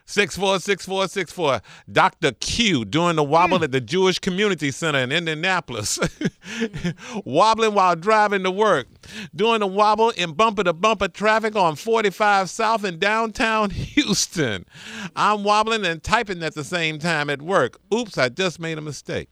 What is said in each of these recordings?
646464. Dr. Q doing the wobble at the Jewish Community Center in Indianapolis. Wobbling while driving to work. Doing the wobble in bumper-to-bumper traffic on 45 South in downtown Houston. I'm wobbling and typing at the same time at work. Oops, I just made a mistake.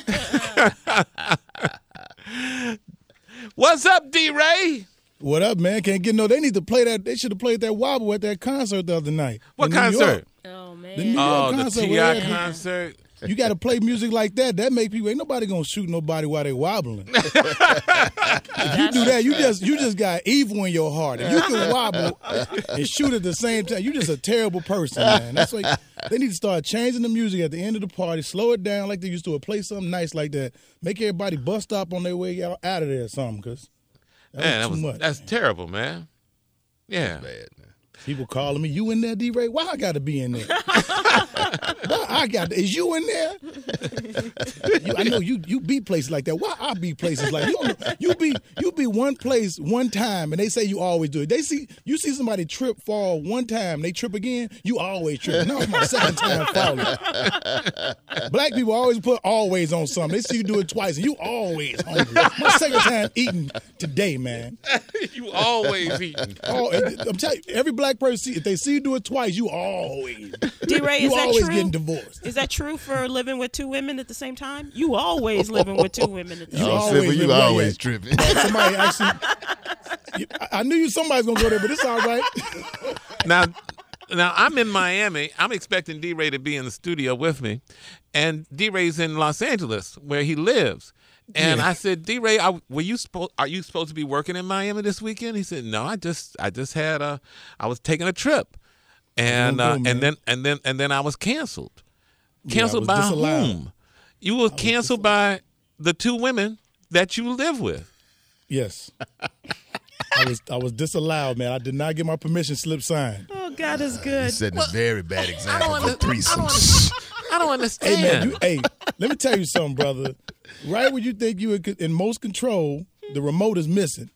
What's up, D-Ray? What up, man? Can't get no. They need to play that. They should have played that wobble at that concert the other night. What concert? Oh, man. The New York The concert. T.I. concert. You got to play music like that. That make people. Ain't nobody gonna shoot nobody while they wobbling. If you do that, you just got evil in your heart. If you can wobble and shoot at the same time, you just a terrible person, man. That's why they need to start changing the music at the end of the party. Slow it down like they used to. Or play something nice like that. Make everybody bus stop on their way out of there or something. Cause that was too much. That's terrible, man. Yeah. Bad, man. People calling me, you in there, D-Ray? Why I got to be in there? Is you in there? I know you be places like that. Why I be places like that? You be one place one time, and they say you always do it. You see somebody fall one time, they trip again, you always trip. No, it's my second time falling. Black people always put always on something. They see you do it twice, and you always hungry. My second time eating today, man. You always eating. I'm telling you, every black person, if they see you do it twice, you always. D-Ray, you is that always true? getting divorced. Is that true for living with two women at the same time? You always living with two women at the same time. You always tripping. Somebody actually, I knew somebody's gonna go there, but it's all right. Now I'm in Miami. I'm expecting D-Ray to be in the studio with me, and D-Ray's in Los Angeles where he lives. And I said, D-Ray, are you supposed to be working in Miami this weekend? He said, no, I just had I was taking a trip, and then I was canceled. Canceled by whom? You were canceled by the two women that you live with. Yes. I was disallowed, man. I did not get my permission slip signed. Oh, God is good. You're setting a very bad example for threesomes. I don't understand. Hey, man, let me tell you something, brother. Right when you think you are in most control, the remote is missing.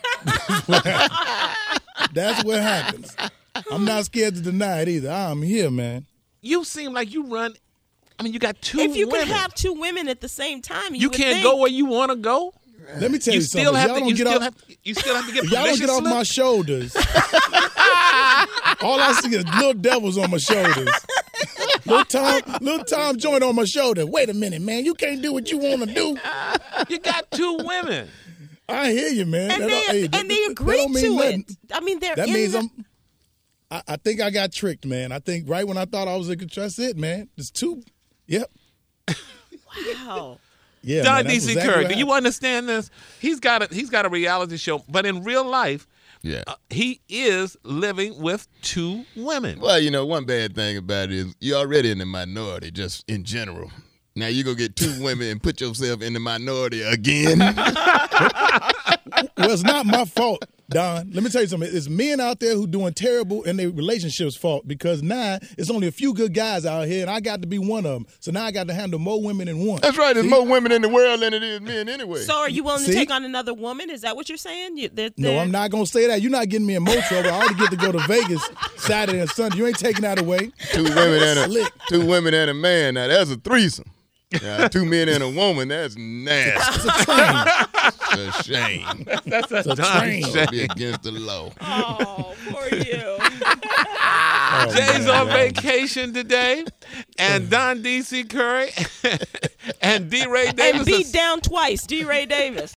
That's what happens. I'm not scared to deny it either. I'm here, man. You seem like you run. I mean, you got two women. If you could have two women at the same time, you would can't think. go where you want to go. Let me tell you something. You still have to get y'all don't get off my shoulders. All I see is little devils on my shoulders. Little Tom joint on my shoulder. Wait a minute, man. You can't do what you want to do. You got two women. I hear you, man. And they agree to it. I mean, that means I think I got tricked, man. I think right when I thought I was in control, that's it, man. There's two. Yep. Wow. Yeah, Don man, D.C. exactly Curry, do you understand this? He's got a reality show, but in real life, he is living with two women. Well, one bad thing about it is you're already in the minority, just in general. Now you go get two women and put yourself in the minority again. Well, it's not my fault, Don. Let me tell you something. It's men out there who doing terrible in their relationships' fault because now it's only a few good guys out here, and I got to be one of them. So now I got to handle more women than one. That's right. There's more women in the world than it is men anyway. So are you willing to take on another woman? Is that what you're saying? No, I'm not going to say that. You're not getting me in more trouble. I already get to go to Vegas Saturday and Sunday. You ain't taking that away. Two women and a man. Now, that's a threesome. Two men and a woman, that's nasty. It's a shame. That's a train. Be against the law. Oh, poor you. Jay's on vacation today, and Don D.C. Curry and D-Ray Davis. And beat down twice, D-Ray Davis.